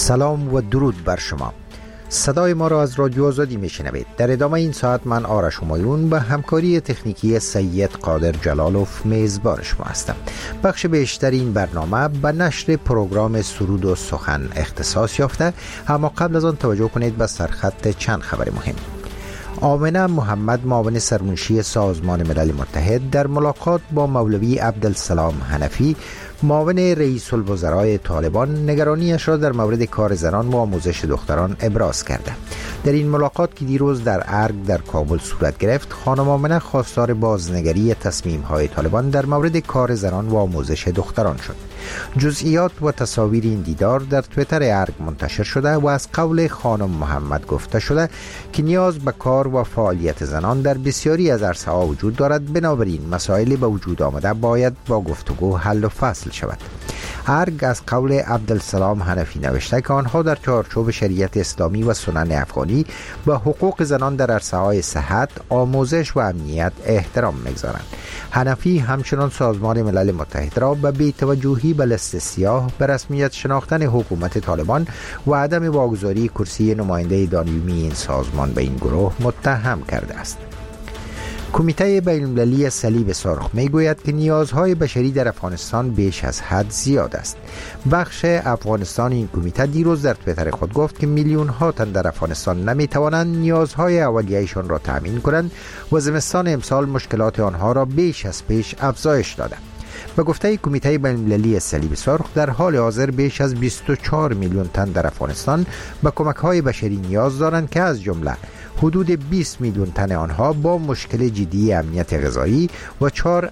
سلام و درود بر شما. صدای ما را از رادیو آزادی میشنوید. در ادامه این ساعت من آرش همایون به همکاری تکنیکی سید قادر جلالوف میزبان شما هستم. بخش بیشتر این برنامه به نشر پروگرام سرود و سخن اختصاص یافته، اما قبل از آن توجه کنید به سرخط چند خبر مهم. آمنه محمد، معاون سرمنشی سازمان ملل متحد، در ملاقات با مولوی عبدالسلام حنفی، معاون رئیس الوزراء طالبان، نگرانیش را در مورد کار زنان و آموزش دختران ابراز کرده. در این ملاقات که دیروز در ارگ در کابل صورت گرفت، خانم آمنه خواستار بازنگری تصمیم‌های طالبان در مورد کار زنان و آموزش دختران شد. جزئیات و تصاویر این دیدار در توییتر ارگ منتشر شده و از قول خانم محمد گفته شده که نیاز به کار و فعالیت زنان در بسیاری از عرصه‌ها وجود دارد، بنابراین مسائل به وجود آمده باید با گفتگو حل و فصل شود. ارگ از قول عبدالسلام حنفی نوشته که آنها در چارچوب شریعت اسلامی و سنن افغانی به حقوق زنان در عرصه‌های صحت، آموزش و امنیت احترام می‌گذارند. حنفی همچنان سازمان ملل متحد را به بی‌توجهی به لیست سیاه، به رسمیت شناختن حکومت طالبان و عدم واگذاری کرسی نماینده دائمی این سازمان به این گروه متهم کرده است. کمیته بین‌المللی صلیب سرخ میگوید که نیازهای بشری در افغانستان بیش از حد زیاد است. بخش افغانستان این کمیته دیروز در توییتر خود گفت که میلیون ها تن در افغانستان نمیتوانند نیازهای اولیه‌شان را تامین کنند و زمستان امسال مشکلات آنها را بیش از پیش افزایش داده. به گفته کمیته بین‌المللی صلیب سرخ، در حال حاضر بیش از 24 میلیون تن در افغانستان به کمک‌های بشری نیاز دارند که از جمله حدود 20 میلیون تن آنها با مشکل جدی امنیت غذایی و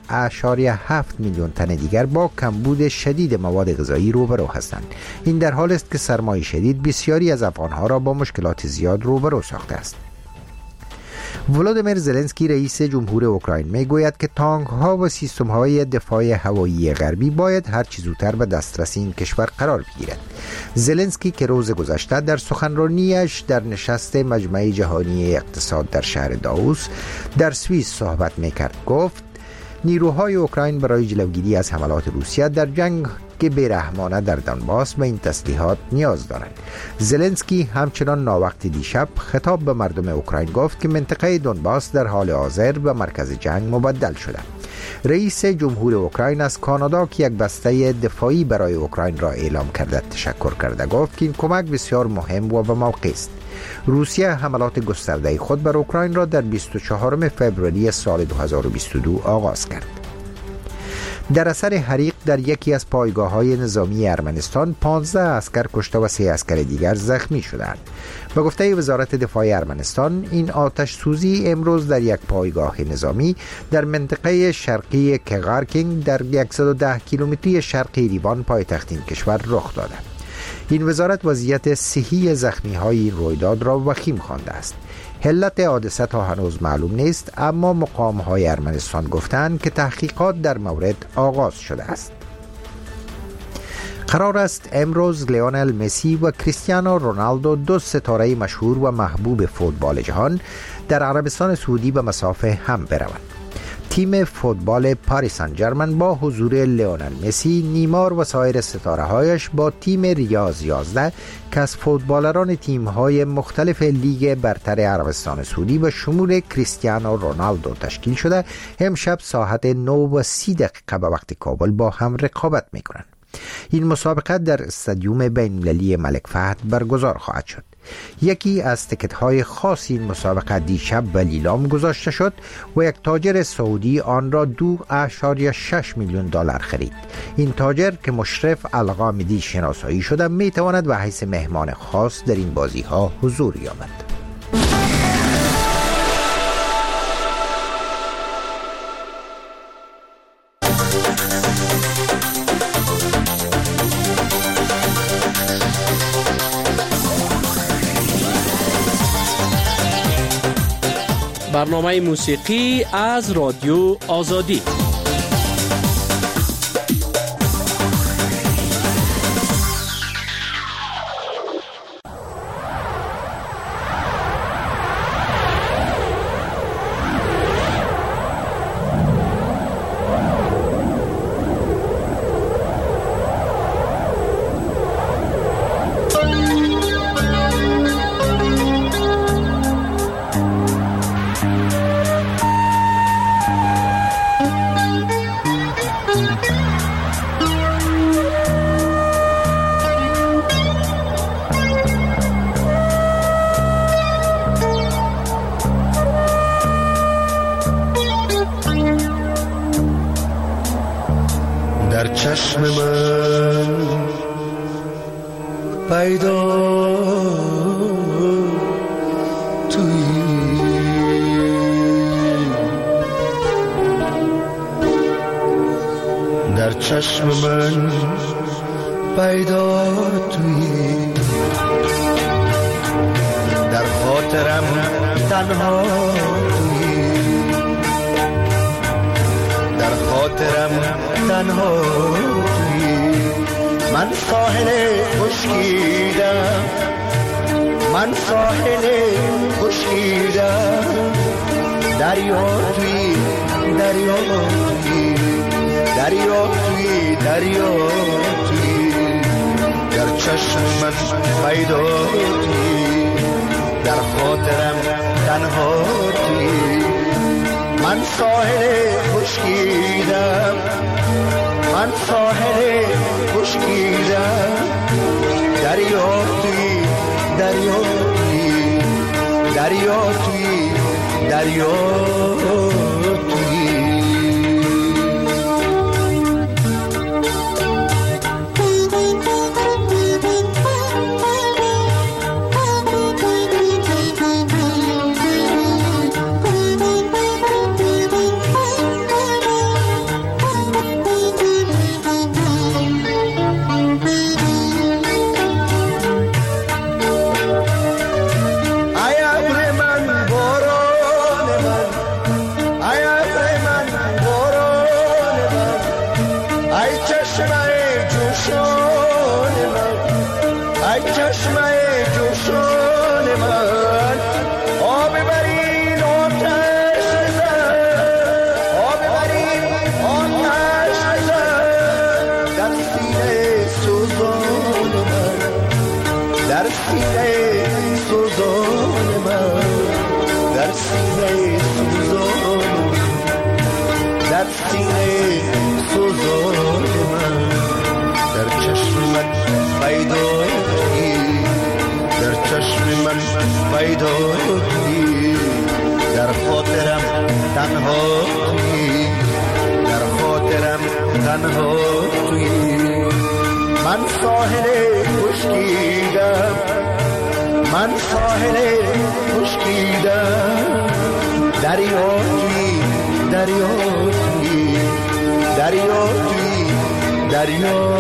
4.7 میلیون تن دیگر با کمبود شدید مواد غذایی روبرو هستند. این در حالی است که سرمای شدید بسیاری از افغانها را با مشکلات زیاد روبرو ساخته است. ولادیمیر زلنسکی، رئیس جمهور اوکراین، میگوید که تانک‌ها و سیستم‌های دفاع هوایی غربی باید هر چه زودتر به دسترس این کشور قرار بگیرد. زلنسکی که روز گذشته در سخنرانیش در نشست مجمع جهانی اقتصاد در شهر داووس در سوئیس صحبت می‌کرد، گفت نیروهای اوکراین برای جلوگیری از حملات روسیه در جنگ که بیرحمانه در دونباس به این تسلیحات نیاز دارند. زلنسکی همچنان ناوقت دیشب خطاب به مردم اوکراین گفت که منطقه دونباس در حال حاضر به مرکز جنگ مبدل شده. رئیس جمهور اوکراین از کانادا که یک بسته دفاعی برای اوکراین را اعلام کرده تشکر کرده، گفت که این کمک بسیار مهم و به موقع است. روسیه حملات گسترده خود بر اوکراین را در 24 فوریه سال 2022 آغاز کرد. در اثر حریق در یکی از پایگاه‌های نظامی ارمنستان 15 عسکر کشته و 3 عسکر دیگر زخمی شدند. به گفته وزارت دفاع ارمنستان، این آتش سوزی امروز در یک پایگاه نظامی در منطقه شرقی کغارکینگ در 110 کیلومتری شرقی لیوان، پایتخت این کشور رخ داده. این وزارت وضعیت صحی زخمی‌های این رویداد را وخیم خوانده است. علت حادثه تا هنوز معلوم نیست، اما مقام‌های ارمنستان گفتند که تحقیقات در مورد آغاز شده است. قرار است امروز لیونل مسی و کریستیانو رونالدو، دو ستاره مشهور و محبوب فوتبال جهان، در عربستان سعودی به مسافه هم بروند. تیم فوتبال پاریس سن ژرمن با حضور لیونل مسی، نیمار و سایر ستاره‌هایش با تیم ریاض 11 که از فوتبالران تیم‌های مختلف لیگ برتر عربستان سعودی به شمول کریستیانو رونالدو تشکیل شده، امشب ساعت 9:30 به وقت کابل با هم رقابت می‌کنند. این مسابقه در استادیوم بین‌المللی ملک فهد برگزار خواهد شد. یکی از تکت‌های خاص این مسابقه دیشب به لیلام گذاشته شد و یک تاجر سعودی آن را 2.6 میلیون دلار خرید. این تاجر که مشرف الغامدی شناسایی شده، میتواند به حیث مهمان خاص در این بازی‌ها حضور یابد. برنامه موسیقی از رادیو آزادی. چشم من پیدا تویی، در چشم من پیدا تویی، در خاطرم تنها تویی، در خاطرم تنها تویی. من ساحل خشکیدم، من ساحل خشکیدم، دریا تویی، دریا تویی، دریا تویی، دریا تویی، در چشم من پیدا تویی، در خاطرم تنها تویی. من ساحل خشکیدم، من ساحل خشکیدم، دریا تویی، دریا تویی، دریا تویی، دریا تویی. پیدا تویی، در خاطرم تنها تویی، در خاطرم تنها تویی. من ساحل خشکیدم، من ساحل خشکیدم، دریا تویی، دریا تویی، دریا تویی، دریا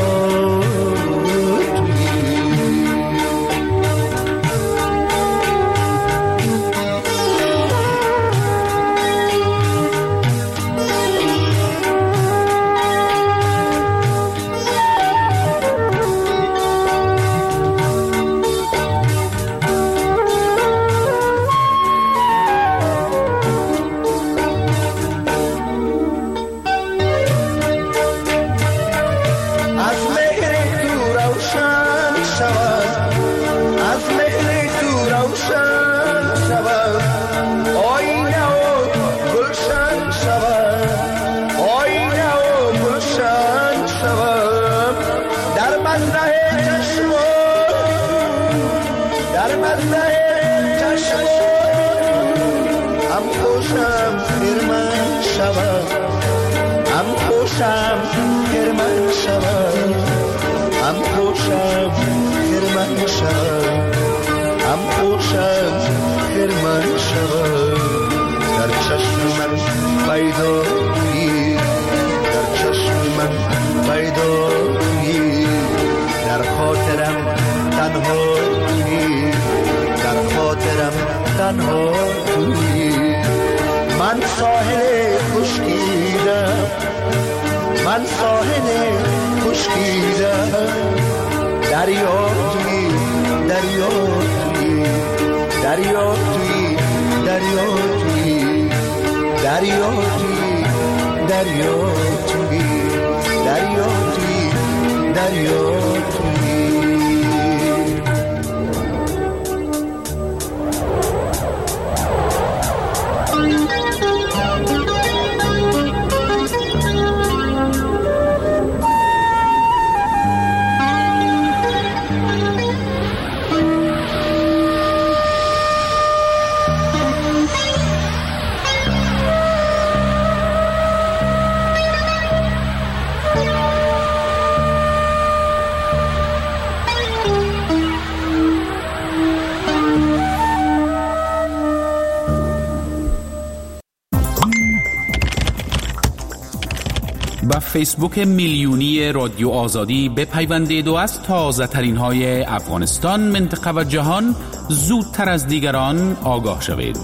و فیسبوک میلیونی رادیو آزادی بپیوندید و از تازه ترین های افغانستان، منطقه و جهان زودتر از دیگران آگاه شوید.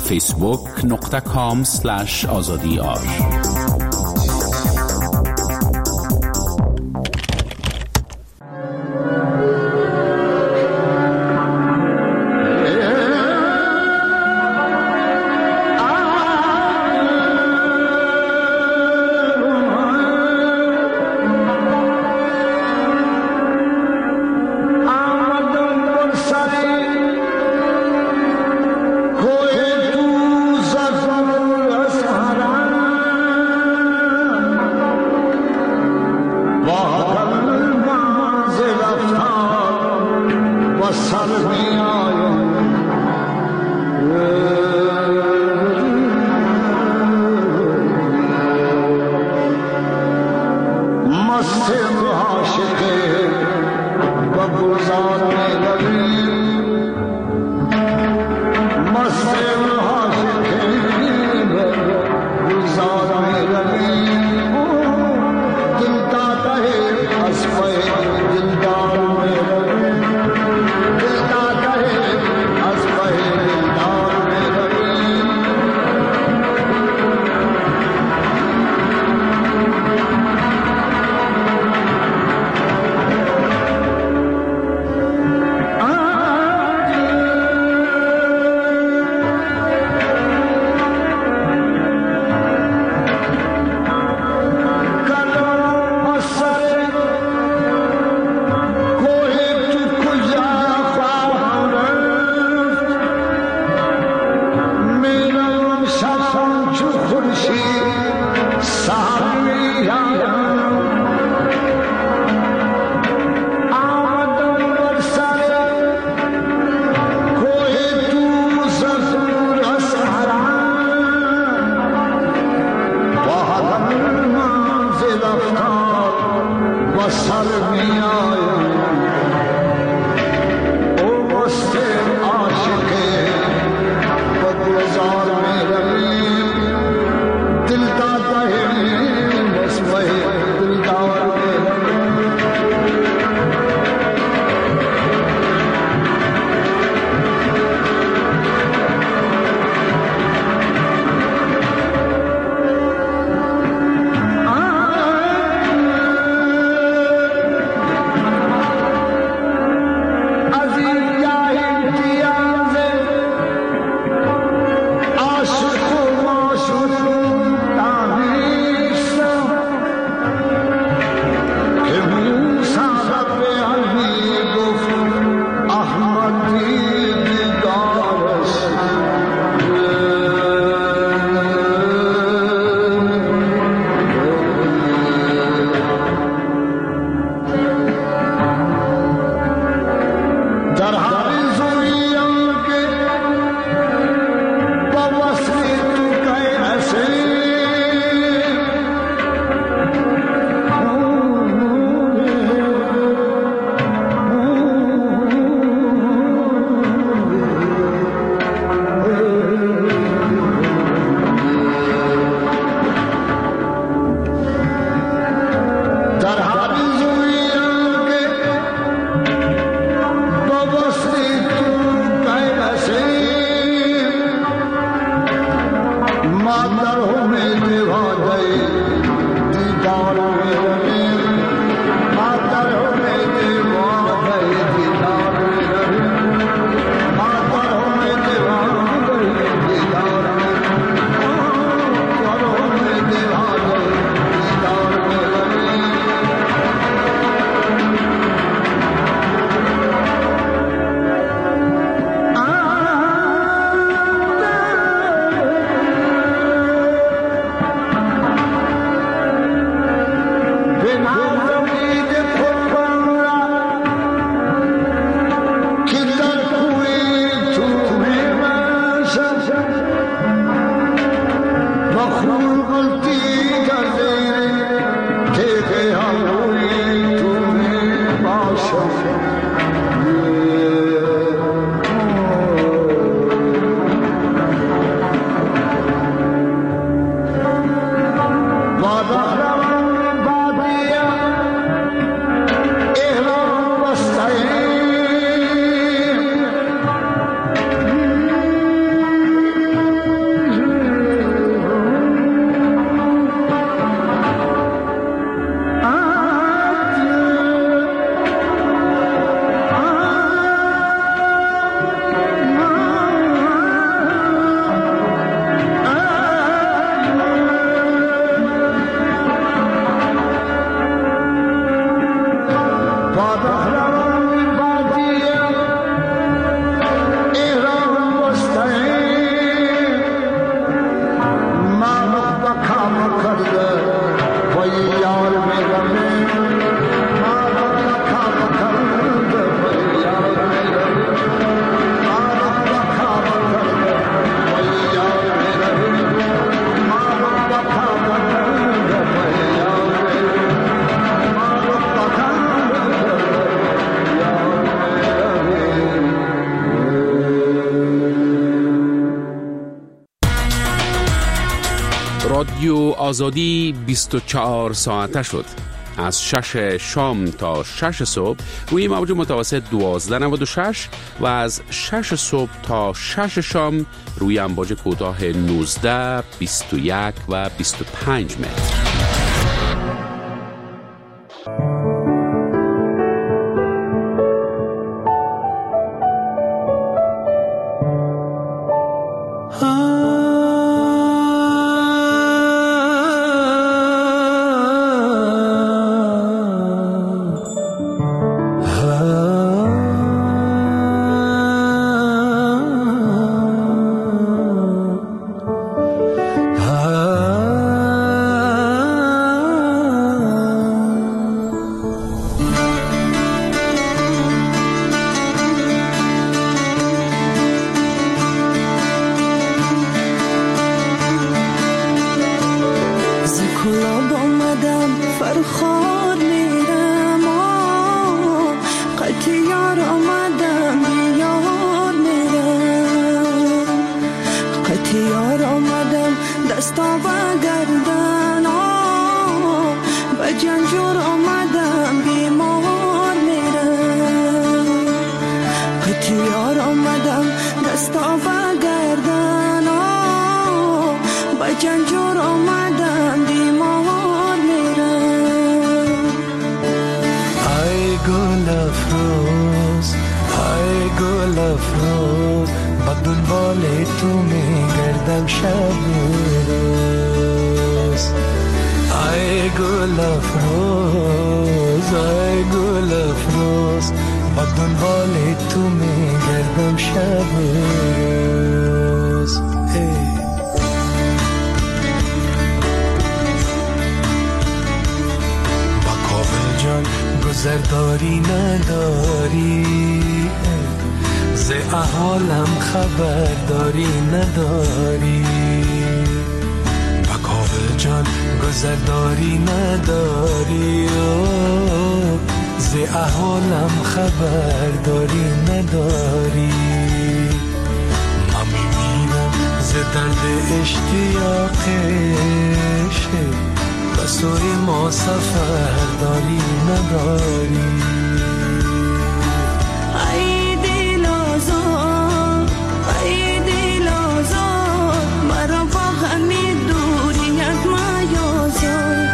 facebook.com/azadiar. Been رادیو آزادی 24 ساعته شد. از 6 شام تا 6 صبح روی موج متوسط 1296 و از 6 صبح تا 6 شام روی امواج کوتاه 19، 21 و 25 متر. گذرداری نداری، ز احوالم خبرداری نداری. بکاوه جان گذرداری نداری، ز احوالم خبرداری نداری. من میمیرم ز درد اشتیاقش، بسوی ما سفرداری نداری. ای دل آزاد، ای دل آزاد، مرا با غمی دوریت میازار.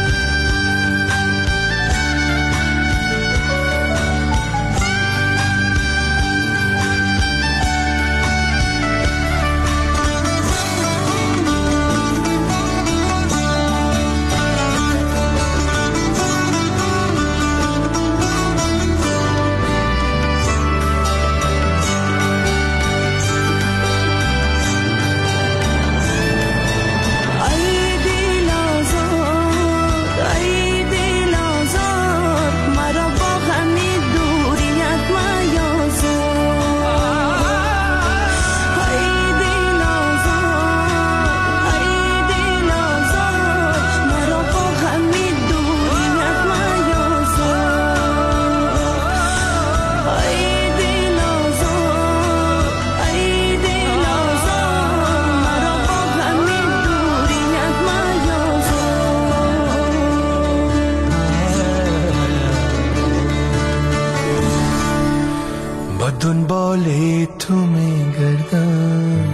دنبال تو میگردم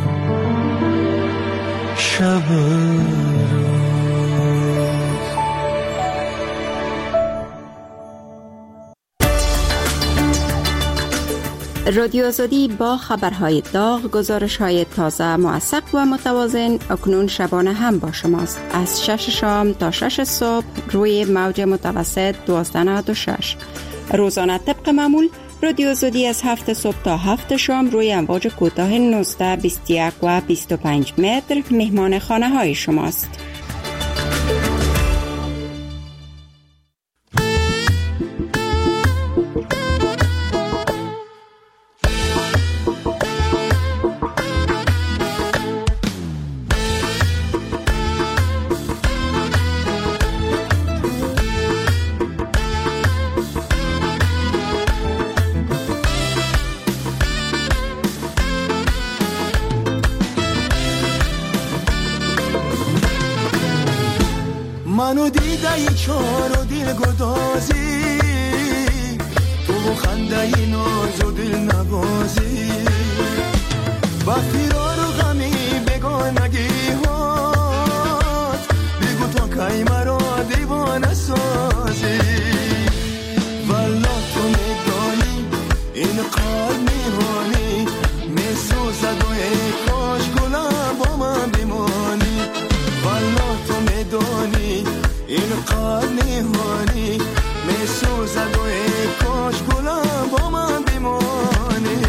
شب رادیو آزادی با خبرهای داغ، گزارش‌های تازه، موثق و متوازن اکنون شبانه هم با شماست. از 6 شام تا 6 صبح روی موج متوسط 1296. روزانه طبق معمول رادیو آزادی از 7 صبح تا 7 شام روی امواج کوتاه 19، 21 و 25 متر مهمان خانه های شماست. منو دیده ای چار و دل گدازی تو خنده ای ناز و دل نبازی با فرار و غمی بگانگی هات بگو تا کی مرا دیوانه سازی والا تو میدانی این قلب میهانی میسوزد و ای کاش گلم با من بمانی والا تو میدانی این قلب میهانی میسوزد و ای کاش گلم با من بمانی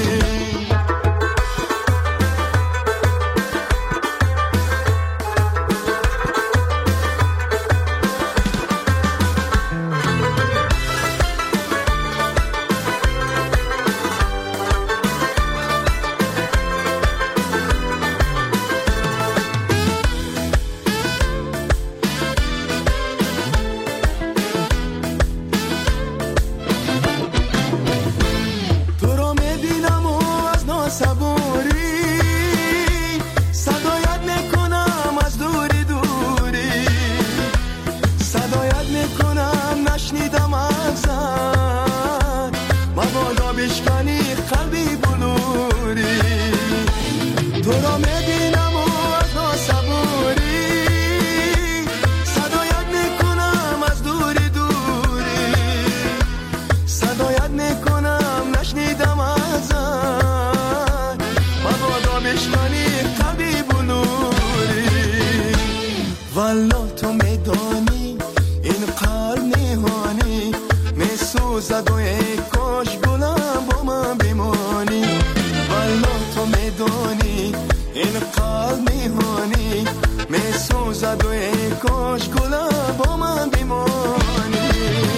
والا تو میدانی این قلب نهانی میسوزد و ای کاش گلم با من بمانی والا تو میدانی این قلب نهانی میسوزد و ای کاش گلم با من بمانی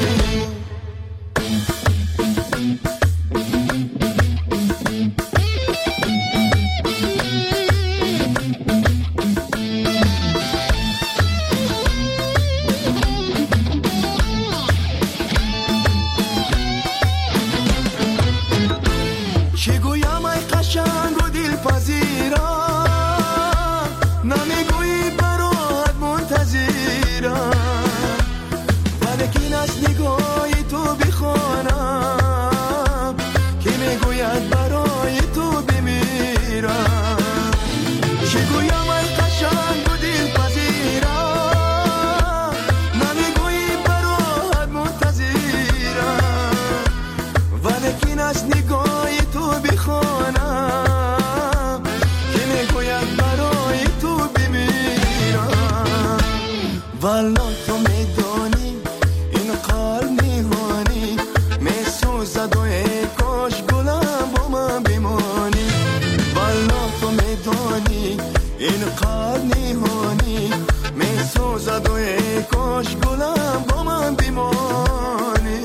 والا تو میدانی این قلب نهانی میسوزد و ای کاش گلم با من بمانی والا تو میدانی این قلب نهانی میسوزد و ای کاش گلم با من بمانی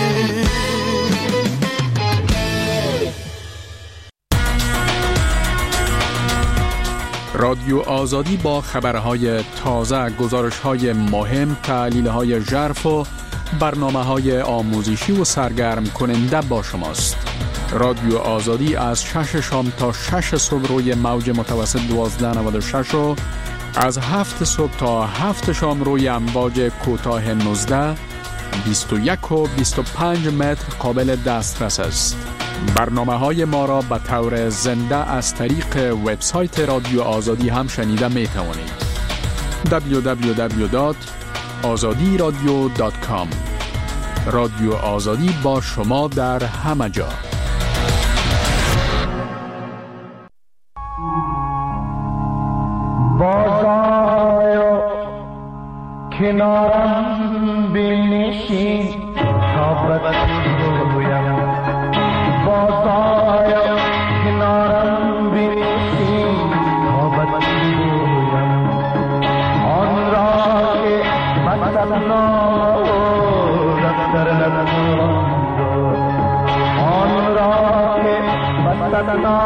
رادیو آزادی با خبرهای تازه، گزارش‌های مهم، تحلیل‌های ژرف و برنامه‌های آموزشی و سرگرم کننده با شماست. رادیو آزادی از 6 شام تا 6 صبح روی موج متوسط 1296 و از 7 صبح تا 7 شام روی امواج کوتاه 19 21 و 25 متر قابل دسترس است. برنامه‌های ما را به طور زنده از طریق وبسایت رادیو آزادی هم شنیده می توانید. www.azadiradio.com. رادیو آزادی با شما در همه جا. بازآیا کنارم بنشین تا بگویم بازآیا کنارم بنشین تا بگویم آن را که مثلا در لبم آن را که مثلا